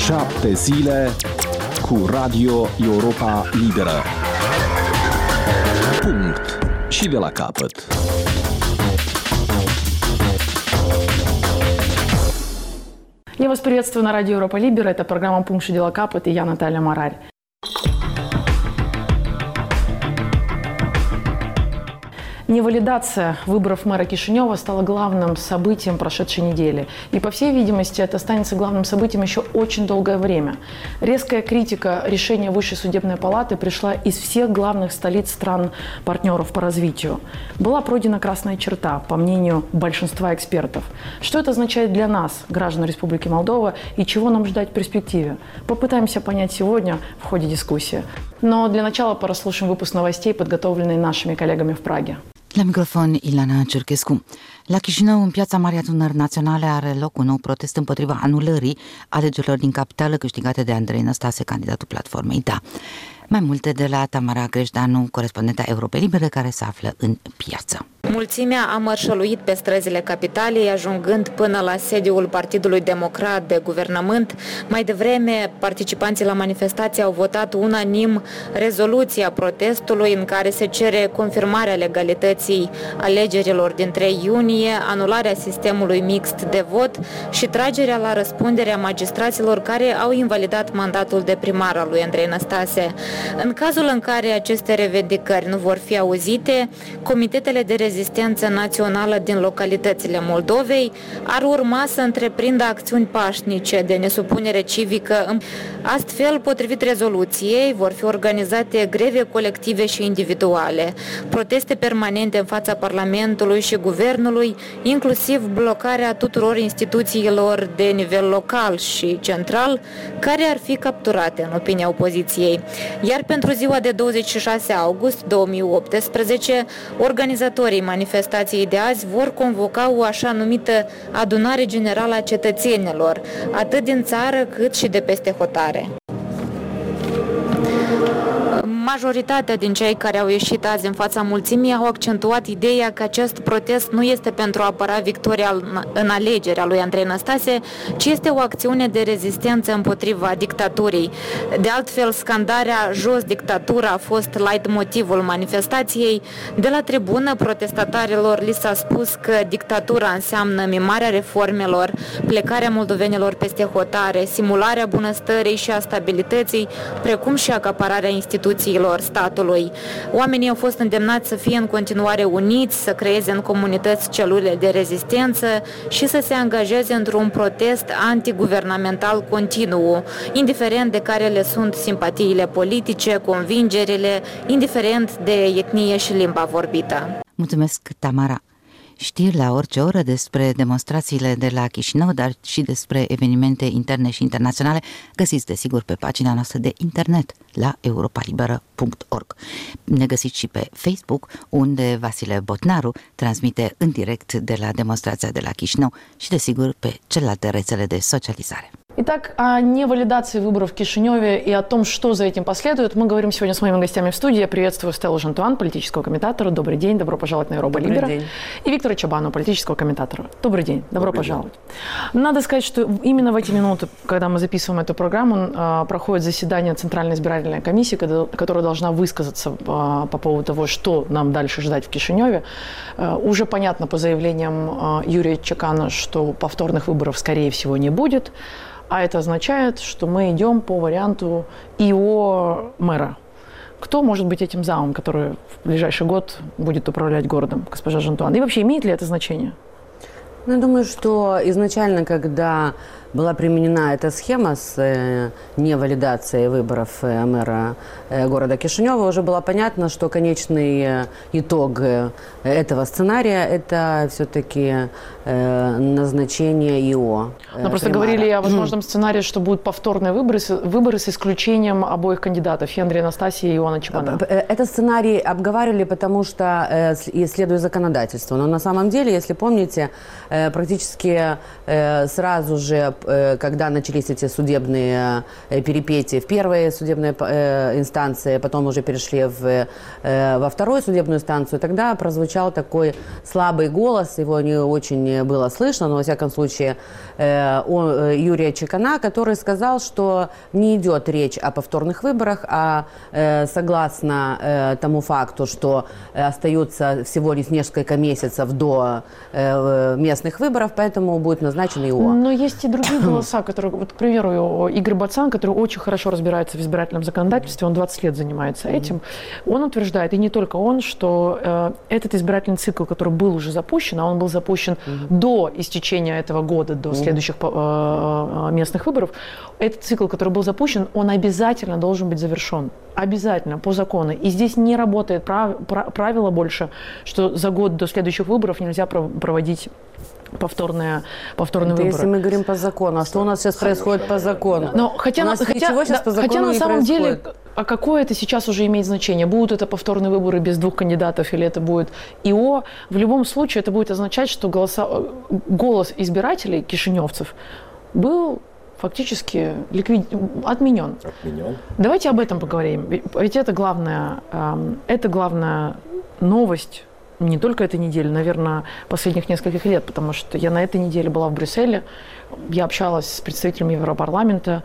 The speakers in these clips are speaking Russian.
7 zile cu Radio Europa Liberă. Punct. Și de la capăt. Я вас приветствую на радио Европа Либера. Это программа «Пункт и дела капот» и я, Наталья Марарь. Невалидация выборов мэра Кишинева стала главным событием прошедшей недели. И, по всей видимости, это останется главным событием еще очень долгое время. Резкая критика решения Высшей судебной палаты пришла из всех главных столиц стран-партнеров по развитию. Была пройдена красная черта, по мнению большинства экспертов. Что это означает для нас, граждан Республики Молдова, и чего нам ждать в перспективе? Попытаемся понять сегодня в ходе дискуссии. Но для начала прослушаем выпуск новостей, подготовленный нашими коллегами в Праге. La microfon, Ilana Ciurchescu. La Chișinău, în Piața Marii Adunări Naționale, are loc un nou protest împotriva anulării alegerilor din capitală câștigate de Andrei Năstase, candidatul platformei DA. Mai multe de la Tamara Greșdanu, corespondenta Europei Libere, care se află în piață. Mulțimea a mărșăluit pe străzile capitalei, ajungând până la sediul Partidului Democrat de guvernământ. Mai devreme, participanții la manifestație au votat unanim rezoluția protestului în care se cere confirmarea legalității alegerilor din 3 iunie, anularea sistemului mixt de vot și tragerea la răspundere a magistraților care au invalidat mandatul de primar al lui Andrei Năstase. În cazul în care aceste revendicări nu vor fi auzite, comitetele de rezistență națională din localitățile Moldovei ar urma să întreprindă acțiuni pașnice de nesupunere civică. Astfel, potrivit rezoluției, vor fi organizate greve colective și individuale, proteste permanente în fața Parlamentului și Guvernului, inclusiv blocarea tuturor instituțiilor de nivel local și central, care ar fi capturate, în opinia opoziției. Iar pentru ziua de 26 august 2018, organizatorii manifestației de azi vor convoca o așa numită adunare generală a cetățenilor, atât din țară cât și de peste hotare. Majoritatea din cei care au ieșit azi în fața mulțimii au accentuat ideea că acest protest nu este pentru a apăra victoria în alegerea lui Andrei Năstase, ci este o acțiune de rezistență împotriva dictaturii. De altfel, scandarea "Jos dictatura" a fost leitmotivul manifestației. De la tribună, protestatarilor li s-a spus că dictatura înseamnă mimarea reformelor, plecarea moldovenilor peste hotare, simularea bunăstării și a stabilității, precum și acapararea instituțiilor statului. Oamenii au fost îndemnați să fie în continuare uniți, să creeze în comunități celule de rezistență și să se angajeze într-un protest antiguvernamental continuu, indiferent de care le sunt simpatiile politice, convingerile, indiferent de etnie și limba vorbită. Mulțumesc, Tamara. Știri la orice oră despre demonstrațiile de la Chișinău, dar și despre evenimente interne și internaționale, găsiți desigur pe pagina noastră de internet la europalibera.org. Ne găsiți și pe Facebook, unde Vasile Botnaru transmite în direct de la demonstrația de la Chișinău și desigur pe celelalte rețele de socializare. Итак, о невалидации выборов в Кишиневе и о том, что за этим последует, мы говорим сегодня с моими гостями в студии. Я приветствую Стеллу Жантуан, политического комментатора. Добрый день, добро пожаловать на Европа Либера. И Виктора Чабанова, политического комментатора. Добрый день, добро пожаловать. Надо сказать, что именно в эти минуты, когда мы записываем эту программу, проходит заседание Центральной избирательной комиссии, которая должна высказаться по поводу того, что нам дальше ждать в Кишиневе. Уже понятно по заявлениям Юрия Чекана, что повторных выборов, скорее всего, не будет. А это означает, что мы идем по варианту ИО мэра. Кто может быть этим замом, который в ближайший год будет управлять городом, госпожа Жантуан? И вообще, имеет ли это значение? Ну, я думаю, что изначально, когда была применена эта схема с невалидацией выборов мэра города Кишинева, уже было понятно, что конечный итог этого сценария – это все-таки назначение ИО. Но просто говорили о возможном сценарии, что будут повторные выборы с исключением обоих кандидатов – и Андрея Настасьева, и Иоанна Чабана. Этот сценарий обговаривали, потому что исследуя законодательство. Но на самом деле, если помните, практически сразу же когда начались эти судебные перипетии в первой судебной инстанции, потом уже перешли во вторую судебную инстанцию, тогда прозвучал такой слабый голос, его не очень было слышно, но во всяком случае Юрия Чекана, который сказал, что не идет речь о повторных выборах, а согласно тому факту, что остаются всего лишь несколько месяцев до местных выборов, поэтому будет назначен ИО. Но есть и другие голоса, которые, вот, к примеру, Игорь Бацан, который очень хорошо разбирается в избирательном законодательстве, он 20 лет занимается этим, он утверждает, и не только он, что этот избирательный цикл, который был уже запущен, а он был запущен до истечения этого года, до следующих местных выборов, этот цикл, который был запущен, он обязательно должен быть завершен. Обязательно, по закону. И здесь не работает правило больше, что за год до следующих выборов нельзя проводить повторные выборы. Если мы говорим по закону, а что у нас сейчас происходит по закону? Но хотя на самом деле, а какое это сейчас уже имеет значение? Будут это повторные выборы без двух кандидатов или это будет ИО? В любом случае это будет означать, что голос избирателей, кишиневцев, был фактически отменен. Давайте об этом поговорим. Ведь это главная новость не только этой недели, наверное, последних нескольких лет, потому что я на этой неделе была в Брюсселе, я общалась с представителями Европарламента,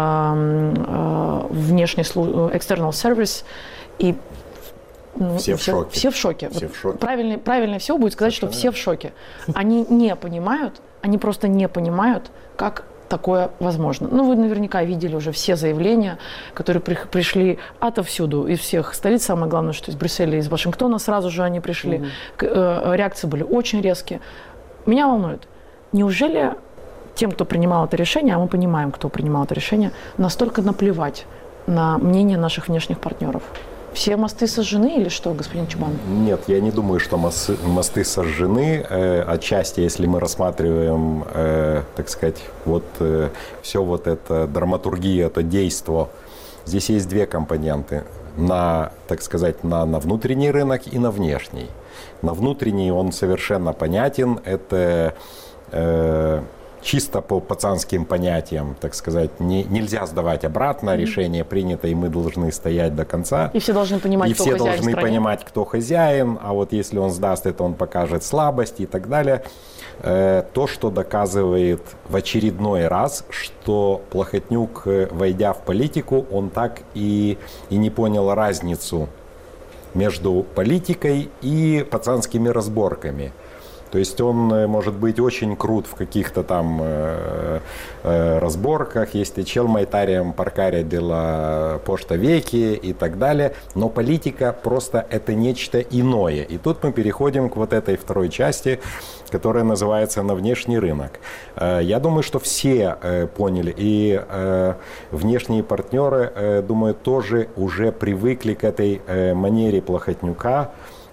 внешний external service, и все в шоке. Все в шоке. Правильно всего будет сказать, что все в шоке. Они не понимают, они просто не понимают, как такое возможно. Вы наверняка видели уже все заявления, которые пришли отовсюду, из всех столиц. Самое главное, что из Брюсселя, из Вашингтона сразу же они пришли. Реакции были очень резкие. Меня волнует, неужели тем, кто принимал это решение, а мы понимаем, кто принимал это решение, настолько наплевать на мнение наших внешних партнеров? Все мосты сожжены или что, господин Чабан? Нет, я не думаю, что мосты сожжены. Отчасти, если мы рассматриваем, так сказать, все это драматургия, это действо, здесь есть две компоненты. Так сказать, на внутренний рынок и на внешний. На внутренний он совершенно понятен. Это чисто по пацанским понятиям, так сказать, нельзя сдавать обратно, решение принято, и мы должны стоять до конца. И все должны понимать, кто хозяин в стране. И все должны понимать, кто хозяин, а вот если он сдаст это, он покажет слабость и так далее. То, что доказывает в очередной раз, что Плохотнюк, войдя в политику, он так и не понял разницу между политикой и пацанскими разборками. То есть он может быть очень крут в каких-то там разборках, если чел майтарием паркаря дела пошта веки и так далее, но политика просто это нечто иное. И тут мы переходим к вот этой второй части, которая называется «На внешний рынок». Я думаю, что все поняли, и внешние партнеры, думаю, тоже уже привыкли к этой манере Плохотнюка,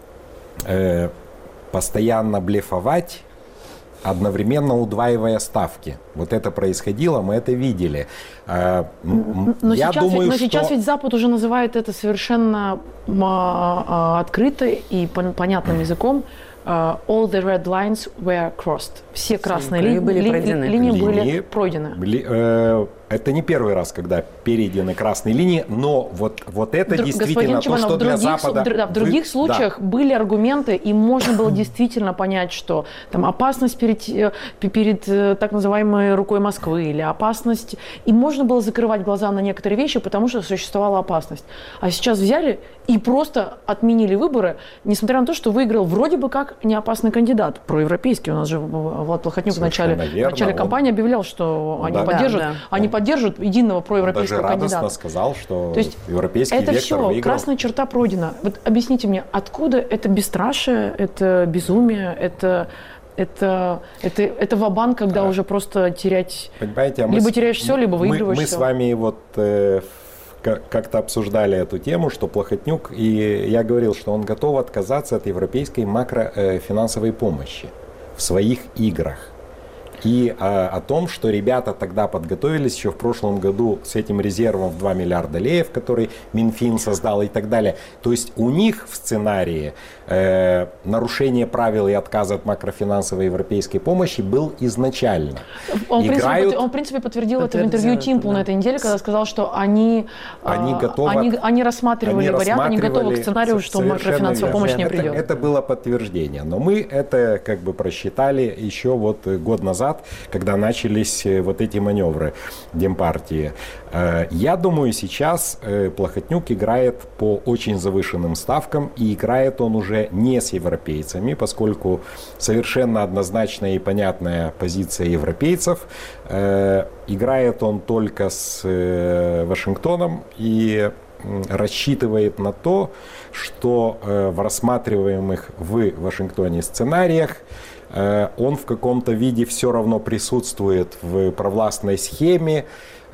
постоянно блефовать, одновременно удваивая ставки. Вот это происходило, мы это видели. Но сейчас ведь Запад уже называет это совершенно открыто и понятным языком. All the red lines were crossed. Все красные линии были пройдены. Это не первый раз, когда перейдены красные линии, но вот это действительно то, что для Запада... В других случаях были аргументы, и можно было действительно понять, что там опасность перед так называемой рукой Москвы или опасность, и можно было закрывать глаза на некоторые вещи, потому что существовала опасность. А сейчас взяли и просто отменили выборы, несмотря на то, что выиграл вроде бы как неопасный кандидат, проевропейский. У нас же Влад Плохотнюк в начале кампании объявлял, что они поддерживают единого проевропейского кандидата. Даже радостно сказал, что европейский вектор выиграл. Это все, красная черта пройдена. Вот объясните мне, откуда это бесстрашие, это безумие, это ва-банк, когда уже просто терять... Понимаете, либо теряешь все, либо выигрываешь мы все. Мы с вами как-то обсуждали эту тему, что Плохотнюк, и я говорил, что он готов отказаться от европейской макрофинансовой помощи в своих играх. И о том, что ребята тогда подготовились еще в прошлом году с этим резервом в 2 миллиарда леев, который Минфин создал и так далее. То есть у них в сценарии нарушение правил и отказ от макрофинансовой европейской помощи был изначально. Он, в принципе, подтвердил это в интервью Тимпу на этой неделе, когда сказал, что они рассматривали вариант, они готовы к сценарию, что макрофинансовая помощь не придет. Это было подтверждение. Но мы это как бы просчитали еще вот год назад, когда начались вот эти маневры Демпартии. Я думаю, сейчас Плохотнюк играет по очень завышенным ставкам, и играет он уже не с европейцами, поскольку совершенно однозначная и понятная позиция европейцев. Играет он только с Вашингтоном и рассчитывает на то, что в рассматриваемых в Вашингтоне сценариях он в каком-то виде все равно присутствует в провластной схеме,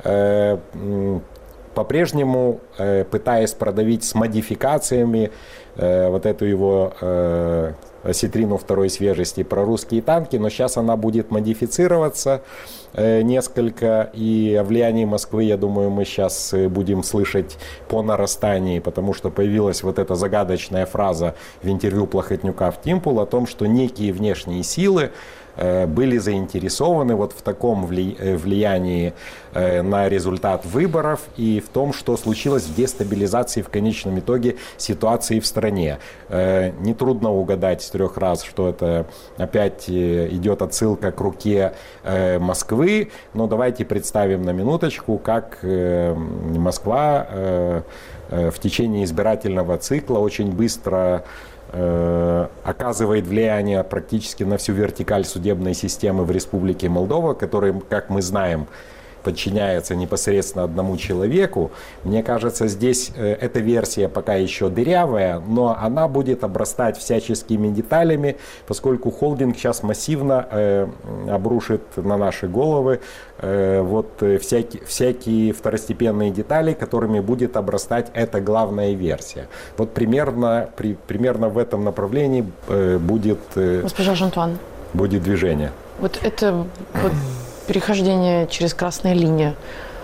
по-прежнему пытаясь продавить с модификациями вот эту его осетрину второй свежести про русские танки, но сейчас она будет модифицироваться несколько, и о влиянии Москвы, я думаю, мы сейчас будем слышать по нарастании, потому что появилась вот эта загадочная фраза в интервью Плохотнюка в Тимпул о том, что некие внешние силы были заинтересованы вот в таком влиянии на результат выборов и в том, что случилось в дестабилизации в конечном итоге ситуации в стране. Нетрудно угадать с 3 раз, что это опять идет отсылка к руке Москвы, но давайте представим на минуточку, как Москва в течение избирательного цикла очень быстро оказывает влияние практически на всю вертикаль судебной системы в Республике Молдова, которая, как мы знаем, подчиняется непосредственно одному человеку. Мне кажется, здесь эта версия пока еще дырявая, но она будет обрастать всяческими деталями, поскольку холдинг сейчас массивно обрушит на наши головы вот всякие второстепенные детали, которыми будет обрастать эта главная версия. Вот примерно в этом направлении будет, госпожа Жантуан, будет движение. Вот это перехождение через красные линии,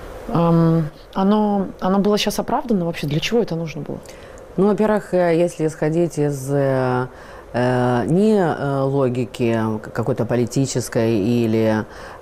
оно было сейчас оправдано вообще? Для чего это нужно было? Ну, во-первых, если исходить из не логики какой-то политической или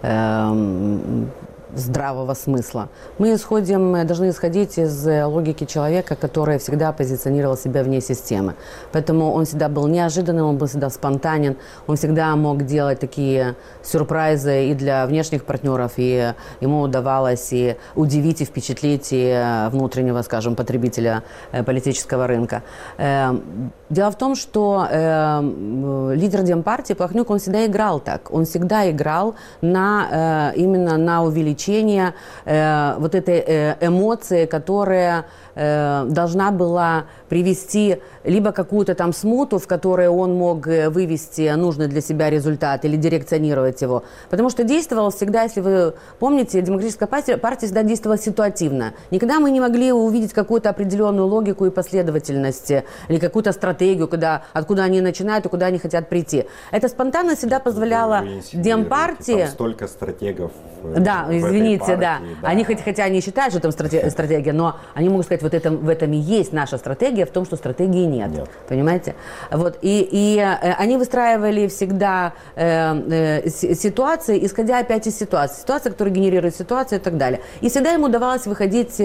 здравого смысла. Мы должны исходить из логики человека, который всегда позиционировал себя вне системы. Поэтому он всегда был неожиданным, он был всегда спонтанен, он всегда мог делать такие сюрпризы и для внешних партнеров, и ему удавалось и удивить, и впечатлить и внутреннего, скажем, потребителя политического рынка. Дело в том, что лидер Демпартии Плохотнюк, он всегда играл так. Он всегда играл именно на увеличение вот этой эмоции, которая должна была привести либо какую-то там смуту, в которой он мог вывести нужный для себя результат или дирекционировать его. Потому что действовал всегда, если вы помните, Демократическая партия всегда действовала ситуативно. Никогда мы не могли увидеть какую-то определенную логику и последовательность или какую-то стратегию, откуда они начинают и куда они хотят прийти. Это спонтанно всегда позволяло Демпартии... Там столько стратегов. Да, извините, да. Они, хотя они считают, что там стратегия, но они могут сказать, в этом и есть наша стратегия, в том, что стратегии нет. Понимаете? Вот. И они выстраивали всегда ситуации, исходя опять из ситуации. Ситуация, которая генерирует ситуацию и так далее. И всегда им удавалось выходить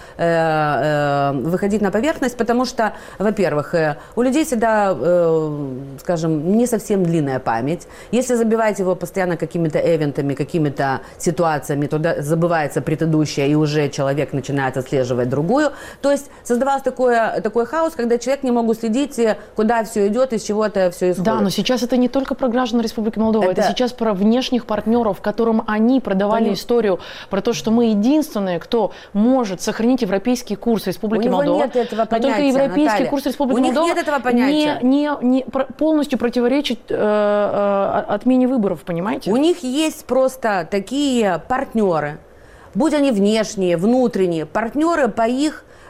на поверхность, потому что, во-первых, у людей всегда, скажем, не совсем длинная память. Если забивать его постоянно какими-то эвентами, какими-то ситуациями, то забывается предыдущее, и уже человек начинает отслеживать другую. То есть создавался такой хаос, когда человек не мог уследить, куда все идет, из чего это все исходит. Да, но сейчас это не только про граждан Республики Молдова, это сейчас про внешних партнеров, которым они продавали историю про то, что мы единственные, кто может сохранить европейский курс Республики Молдова. Нет этого понятия, но только европейский Наталья. Курс Республики Молдова нет этого понятия. Не полностью противоречит отмене выборов, понимаете? У них есть просто такие партнеры, будь они внешние, внутренние, партнеры по их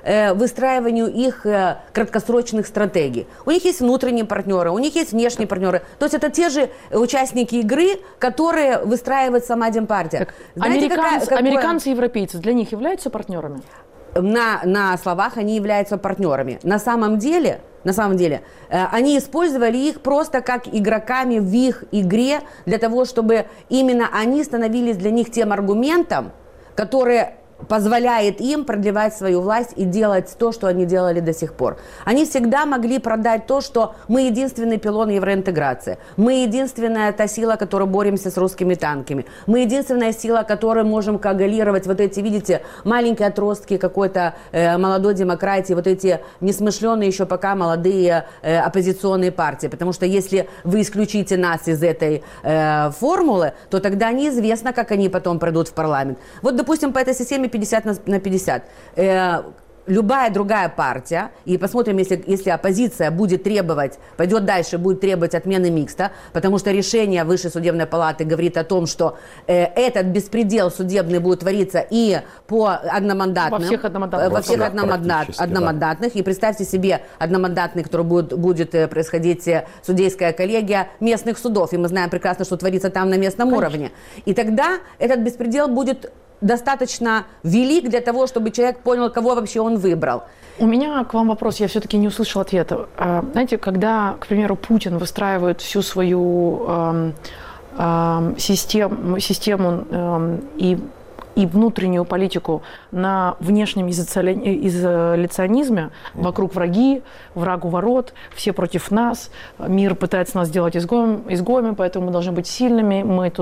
выстраиванию их краткосрочных стратегий. У них есть внутренние партнеры, у них есть внешние партнеры. То есть это те же участники игры, которые выстраивает сама Демпартия. Знаете, американцы и европейцы для них являются партнерами? На словах они являются партнерами. На самом деле, они использовали их просто как игроками в их игре для того, чтобы именно они становились для них тем аргументом, который позволяет им продлевать свою власть и делать то, что они делали до сих пор. Они всегда могли продать то, что мы единственный пилон евроинтеграции, мы единственная та сила, которая боремся с русскими танками, мы единственная сила, которая можем коагулировать вот эти, видите, маленькие отростки какой-то молодой демократии, вот эти несмышленые еще пока молодые оппозиционные партии, потому что если вы исключите нас из этой формулы, то тогда неизвестно, как они потом пройдут в парламент. Вот, допустим, по этой системе 50 на 50. Любая другая партия, и посмотрим, если оппозиция будет требовать, пойдет дальше, будет требовать отмены микста, потому что решение Высшей судебной палаты говорит о том, что этот беспредел судебный будет твориться и по одномандатным, во всех одномандатных, и представьте себе одномандатный, который будет происходить судейская коллегия местных судов, и мы знаем прекрасно, что творится там на местном уровне. И тогда этот беспредел будет достаточно велик для того, чтобы человек понял, кого вообще он выбрал. У меня к вам вопрос, я все-таки не услышала ответа. Знаете, когда, к примеру, Путин выстраивает всю свою систему и внутреннюю политику на внешнем изоляционизме, вокруг враги, враг у ворот, все против нас, мир пытается нас сделать изгоями, поэтому мы должны быть сильными,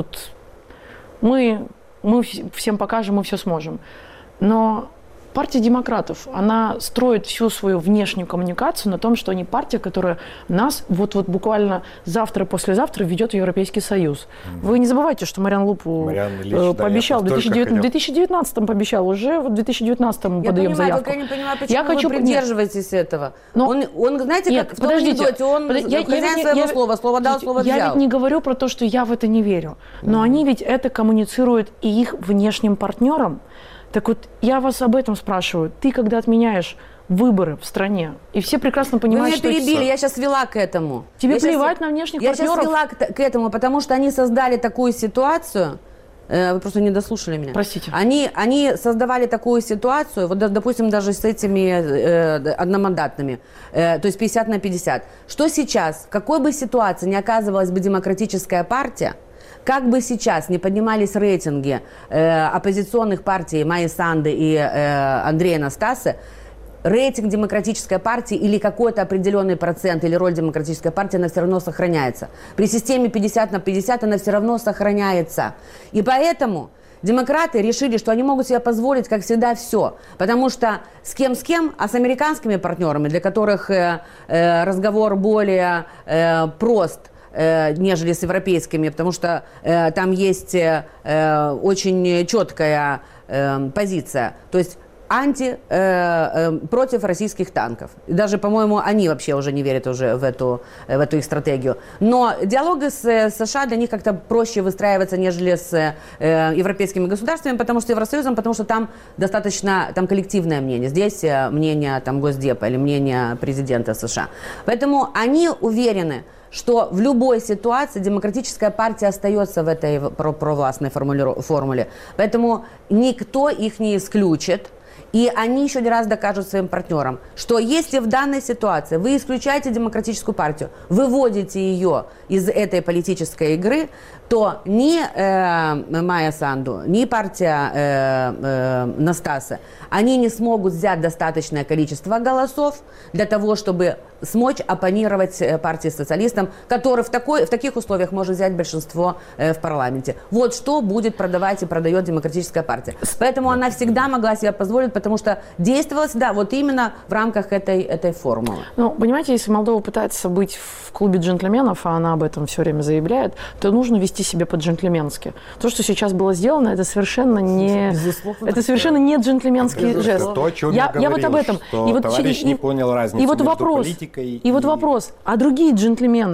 мы всем покажем, мы все сможем. Но партия демократов, она строит всю свою внешнюю коммуникацию на том, что они партия, которая нас вот буквально завтра, послезавтра ведет в Европейский Союз. Вы не забывайте, что Мариан Лупу пообещал, в 2019-м пообещал, уже в 2019-м подаем заявку. Я не понимаю, почему вы придерживаетесь этого. Он, знаете, как в том анекдоте, он хозяин своего слова, слово дал, слово взял. Я ведь не говорю про то, что я в это не верю, но они ведь это коммуницируют и их внешним партнерам. Так вот, я вас об этом спрашиваю. Ты, когда отменяешь выборы в стране, и все прекрасно понимают, что... Вы меня перебили, я сейчас вела к этому. Тебе плевать на внешних партнеров? Я сейчас вела к этому, потому что они создали такую ситуацию... Вы просто не дослушали меня. Простите. Они создавали такую ситуацию, вот, допустим, даже с этими одномандатными, то есть 50 на 50. Что сейчас, в какой бы ситуации ни оказывалась бы демократическая партия, как бы сейчас не поднимались рейтинги оппозиционных партий Майи Санды и Андрея Настасы, рейтинг демократической партии или какой-то определенный процент или роль демократической партии, она все равно сохраняется. При системе 50 на 50 она все равно сохраняется. И поэтому демократы решили, что они могут себе позволить, как всегда, все. Потому что с кем, а с американскими партнерами, для которых разговор более прост, нежели с европейскими, потому что там есть очень четкая позиция. То есть против российских танков. И даже, по-моему, они вообще уже не верят уже в эту их стратегию. Но диалоги с США для них как-то проще выстраиваться, нежели с европейскими государствами, потому что Евросоюзом, потому что там достаточно коллективное мнение. Здесь мнение Госдепа или мнение президента США. Поэтому они уверены, что в любой ситуации демократическая партия остается в этой провластной формуле. Поэтому никто их не исключит. И они еще не раз докажут своим партнерам, что если в данной ситуации вы исключаете демократическую партию, выводите ее из этой политической игры, то ни Майя Санду, ни партия Настасы, они не смогут взять достаточное количество голосов для того, чтобы смочь оппонировать партии социалистам, которые в таких условиях может взять большинство в парламенте. Вот что будет продавать и продает демократическая партия. Поэтому она всегда могла себе позволить, потому что действовала всегда вот именно в рамках этой формулы. Ну, понимаете, если Молдова пытается быть в клубе джентльменов, а она об этом все время заявляет, то нужно вести себя по-джентльменски. То, что сейчас было сделано, это совершенно не джентльменский жест. То, о чем я вот об этом. Что товарищ не понял разницу между политикой и вот вопрос, а другие джентльмены,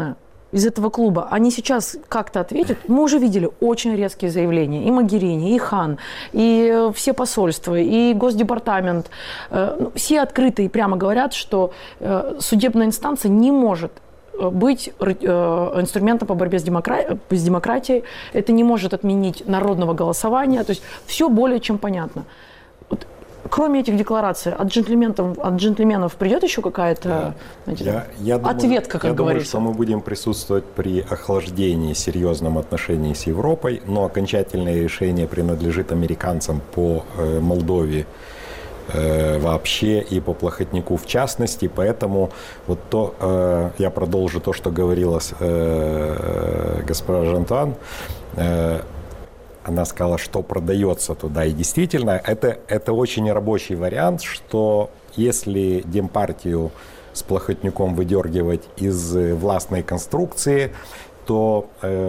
из этого клуба, они сейчас как-то ответят? Мы уже видели очень резкие заявления. И Могерини, и Хан, и все посольства, и Госдепартамент. Все открыто и прямо говорят, что судебная инстанция не может быть инструментом по борьбе с демократией. Это не может отменить народного голосования. То есть все более чем понятно. Вот, кроме этих деклараций, от джентльменов придет еще какая-то ответка, как говорится? Я думаю, что мы будем присутствовать при охлаждении серьезном отношении с Европой, но окончательное решение принадлежит американцам по Молдове вообще и по Плохотнюку в частности, поэтому вот я продолжу то, что говорила госпожа Жантуан. Она сказала, что продается туда. И действительно, это очень рабочий вариант, что если Демпартию с Плохотнюком выдергивать из властной конструкции, то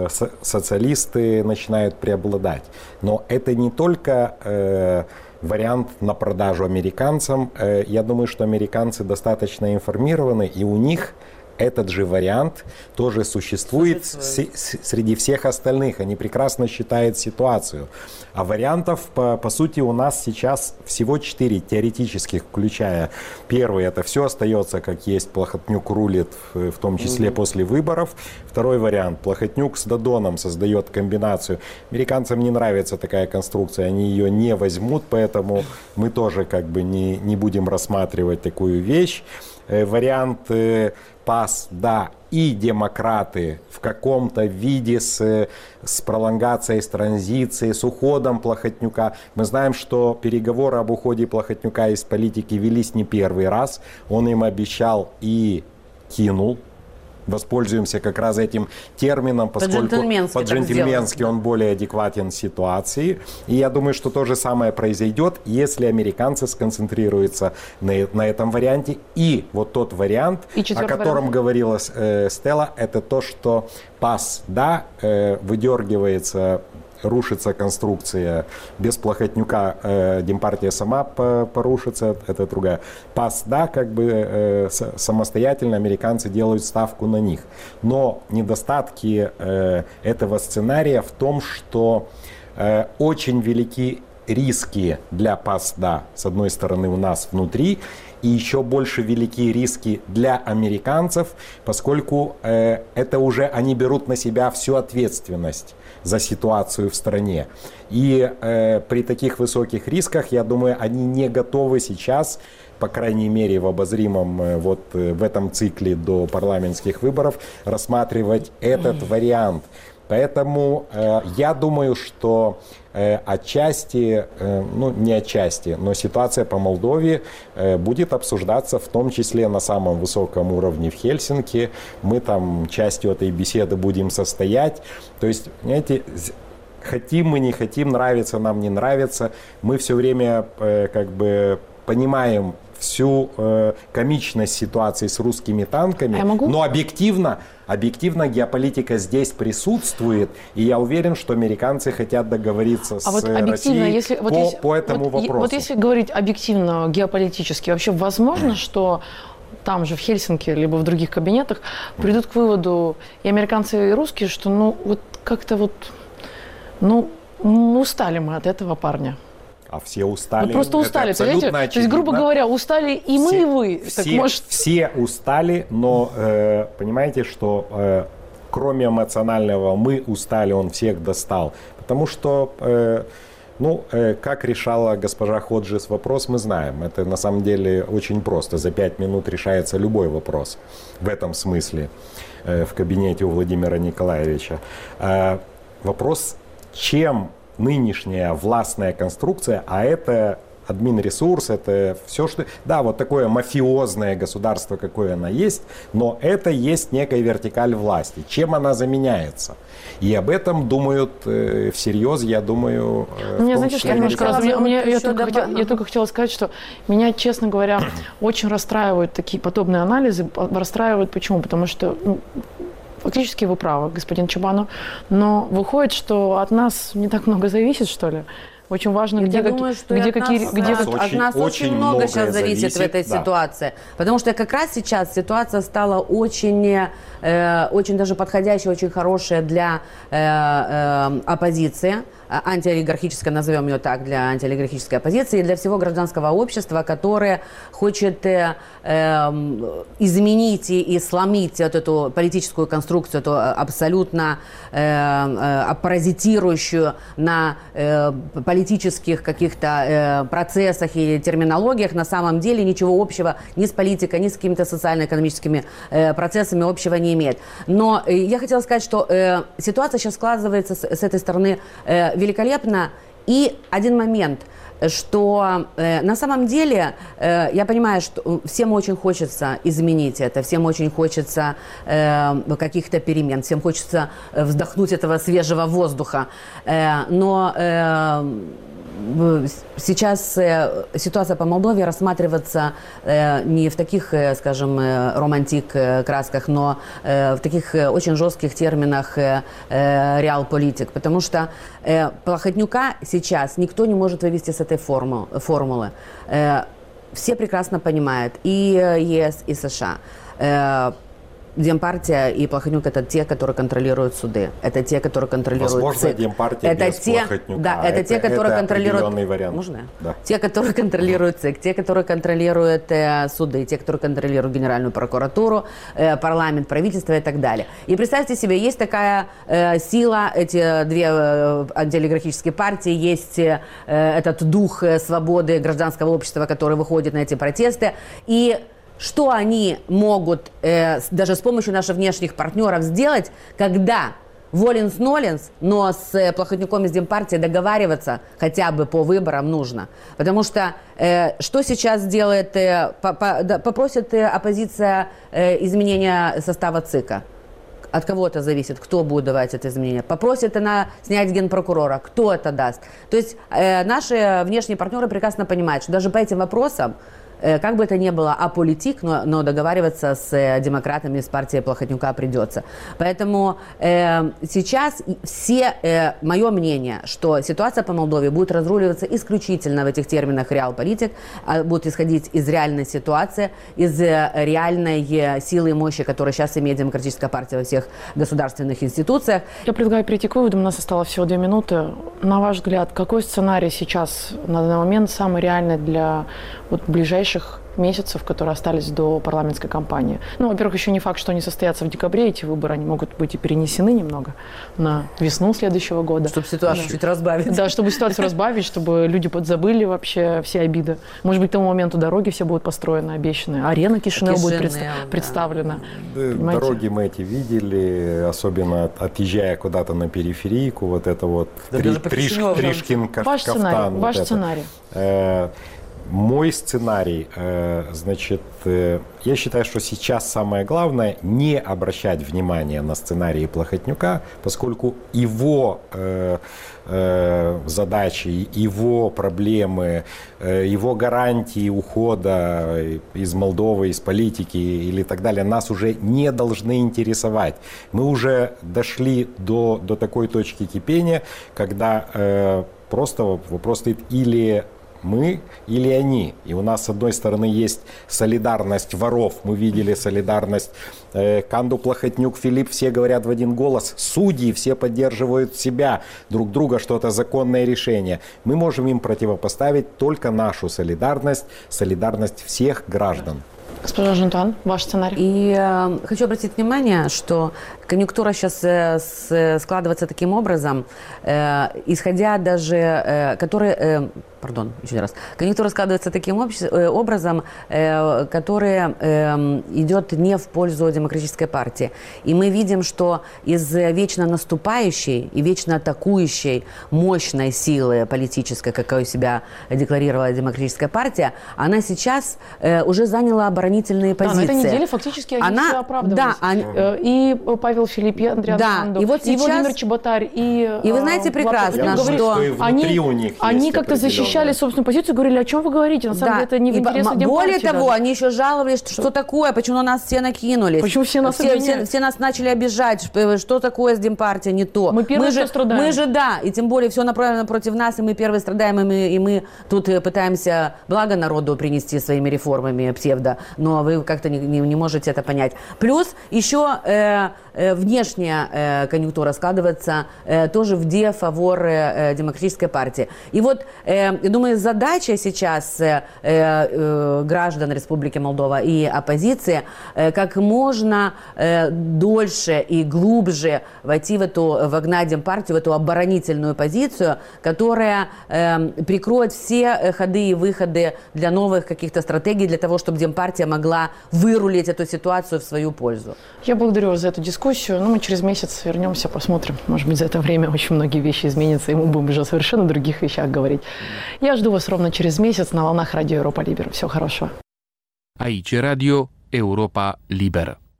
социалисты начинают преобладать. Но это не только вариант на продажу американцам. Я думаю, что американцы достаточно информированы, и у них этот же вариант тоже существует среди всех остальных. Они прекрасно считают ситуацию. А вариантов, по сути, у нас сейчас всего 4 теоретических, включая первый. Это все остается как есть. Плохотнюк рулит, в том числе после выборов. Второй вариант. Плохотнюк с Додоном создает комбинацию. Американцам не нравится такая конструкция. Они ее не возьмут, поэтому мы тоже как бы не будем рассматривать такую вещь. Вариант ПАС, да, и демократы в каком-то виде с пролонгацией, с транзицией, с уходом Плохотнюка. Мы знаем, что переговоры об уходе Плохотнюка из политики велись не первый раз. Он им обещал и кинул. Воспользуемся как раз этим термином, поскольку по-джентльменски он более адекватен ситуации. И я думаю, что то же самое произойдет, если американцы сконцентрируются на этом варианте. И вот тот вариант, о котором говорила Стелла, это то, что ПАС, да, выдергивается, рушится конструкция. Без Плохотнюка Демпартия сама порушится, это другая. ПАС, да, как бы самостоятельно американцы делают ставку на них. Но недостатки этого сценария в том, что очень велики риски для ПАС, да, с одной стороны у нас внутри, и еще больше великие риски для американцев, поскольку это уже они берут на себя всю ответственность за ситуацию в стране. И при таких высоких рисках, я думаю, они не готовы сейчас, по крайней мере в обозримом вот в этом цикле до парламентских выборов, рассматривать этот вариант. Поэтому я думаю, что отчасти, ну не отчасти, но ситуация по Молдове будет обсуждаться в том числе на самом высоком уровне в Хельсинки. Мы там частью этой беседы будем состоять. То есть, понимаете, хотим мы, не хотим, нравится нам, не нравится, мы все время как бы понимаем всю комичность ситуации с русскими танками, но объективно геополитика здесь присутствует, и я уверен, что американцы хотят договориться с Россией по этому вопросу. Вот если говорить объективно, геополитически, вообще возможно, что там же в Хельсинки, либо в других кабинетах придут к выводу и американцы, и русские, что ну вот как-то вот, ну устали мы от этого парня. А все устали. Ну, просто устали, понимаете? То есть, грубо говоря, устали и мы, и вы. Все устали, но понимаете, что кроме эмоционального «мы устали», он всех достал. Потому что, как решала госпожа Ходжес вопрос, мы знаем. Это на самом деле очень просто. За 5 минут решается любой вопрос в этом смысле в кабинете у Владимира Николаевича. Вопрос, чем нынешняя властная конструкция, а это админресурс, это все, что... Да, вот такое мафиозное государство, какое оно есть, но это есть некая вертикаль власти. Чем она заменяется? И об этом думают всерьез, я думаю... Мне, знаете, что немножко я только хотела сказать, что меня, честно говоря, очень расстраивают такие подобные анализы. Расстраивают почему? Потому что... Фактически вы правы, господин Чобанов, но выходит, что от нас не так много зависит, что ли? Очень важно, где от нас очень много сейчас зависит в этой ситуации. Потому что как раз сейчас ситуация стала очень даже подходящая, очень хорошая для оппозиции, антиолигархической, назовем ее так, для антиолигархической оппозиции и для всего гражданского общества, которое хочет изменить и сломить вот эту политическую конструкцию, эту абсолютно паразитирующую на политических каких-то процессах и терминологиях, на самом деле ничего общего ни с политикой, ни с какими-то социально-экономическими процессами общего не имеет. Но я хотела сказать, что ситуация сейчас складывается с этой стороны великолепно. И один момент, что на самом деле я понимаю, что всем очень хочется изменить это, всем очень хочется каких-то перемен, всем хочется вздохнуть этого свежего воздуха. Но сейчас ситуация по Молдове рассматривается не в таких, скажем, романтик-красках, но в таких очень жестких терминах реал-политик, потому что Плохотнюка сейчас никто не может вывести с этой формулы. Все прекрасно понимают, и ЕС, и США. Демпартия и Плохотнюк – это те, которые контролируют суды. Это те, которые контролируют Возможно, ЦИК. Демпартия без Плохотнюка. Да, это те, которые контролируют… Вариант. Можно? Да. Те, которые контролируют ЦИК, те, которые контролируют суды, те, которые контролируют Генеральную прокуратуру, парламент, правительство и так далее. И представьте себе, есть такая сила, эти две антиолигархические партии, есть этот дух свободы гражданского общества, который выходит на эти протесты. И что они могут даже с помощью наших внешних партнеров сделать, когда воленс-ноленс, но с Плохотнюком из Демпартии договариваться хотя бы по выборам нужно. Потому что что сейчас делает, попросит оппозиция изменения состава ЦИКа. От кого это зависит, кто будет давать это изменение. Попросит она снять генпрокурора, кто это даст. То есть наши внешние партнеры прекрасно понимают, что даже по этим вопросам, как бы это ни было аполитик, но договариваться с демократами из партии Плохотнюка придется. Поэтому сейчас мое мнение, что ситуация по Молдове будет разруливаться исключительно в этих терминах реал-политик, будет исходить из реальной ситуации, из реальной силы и мощи, которую сейчас имеет демократическая партия во всех государственных институциях. Я предлагаю перейти к выводам, у нас осталось всего 2 минуты. На ваш взгляд, какой сценарий сейчас на данный момент самый реальный для ближайших месяцев, которые остались до парламентской кампании? Ну, во-первых, еще не факт, что они состоятся в декабре, эти выборы, они могут быть и перенесены немного на весну следующего года. Чтобы ситуацию чуть разбавить. Да, чтобы ситуацию разбавить, чтобы люди подзабыли вообще все обиды. Может быть, к тому моменту дороги все будут построены, обещанные. Арена Кишинева будет представлена. Дороги мы эти видели, особенно отъезжая куда-то на периферийку, вот это вот Тришкин кафтан. Ваш сценарий. Мой сценарий, значит, я считаю, что сейчас самое главное не обращать внимания на сценарии Плохотнюка, поскольку его задачи, его проблемы, его гарантии ухода из Молдовы, из политики или так далее нас уже не должны интересовать. Мы уже дошли до такой точки кипения, когда просто вопрос стоит или мы или они. И у нас, с одной стороны, есть солидарность воров. Мы видели солидарность Канду, Плохотнюк, Филипп. Все говорят в один голос. Судьи все поддерживают себя, друг друга, что это законное решение. Мы можем им противопоставить только нашу солидарность, солидарность всех граждан. Госпожа Жантуан, ваш сценарий. И хочу обратить внимание, что конъюнктура сейчас складывается таким образом, исходя даже, конъюнктура складывается таким образом, который идет не в пользу демократической партии. И мы видим, что из вечно наступающей и вечно атакующей мощной силы политической, какой себя декларировала демократическая партия, она сейчас уже заняла оборонительную оборонительные позиции. Да, на этой неделе фактически они все оправдывались. Да, и Павел Филипп, и Андрей Андрондов, и вот сейчас... Владимир Чеботарь, и вы знаете прекрасно, что они как-то защищали собственную позицию, говорили, о чем вы говорите, на самом деле это не в интересах Демпартии. Более того, они еще жаловались, что такое, почему на нас все накинулись. Почему все нас обвиняют? Все нас начали обижать, что такое с Демпартией, не то. Мы первые, кто страдаем. Мы же, да, и тем более все направлено против нас, и мы первые страдаем, и мы тут пытаемся благо народу принести своими реформами псевдо, но вы как-то не можете это понять. Плюс еще внешняя конъюнктура складывается тоже в дефавор демократической партии. И вот, я думаю, задача сейчас граждан Республики Молдова и оппозиции как можно дольше и глубже вогнать Демпартию в эту оборонительную позицию, которая прикроет все ходы и выходы для новых каких-то стратегий, для того, чтобы Демпартия могла вырулить эту ситуацию в свою пользу. Я благодарю вас за эту дискуссию. Мы через месяц вернемся, посмотрим. Может быть, за это время очень многие вещи изменятся, и мы будем уже о совершенно других вещах говорить. Я жду вас ровно через месяц на волнах Радио Европа Либер. Всего хорошего. Aici Radio Europa Liberă.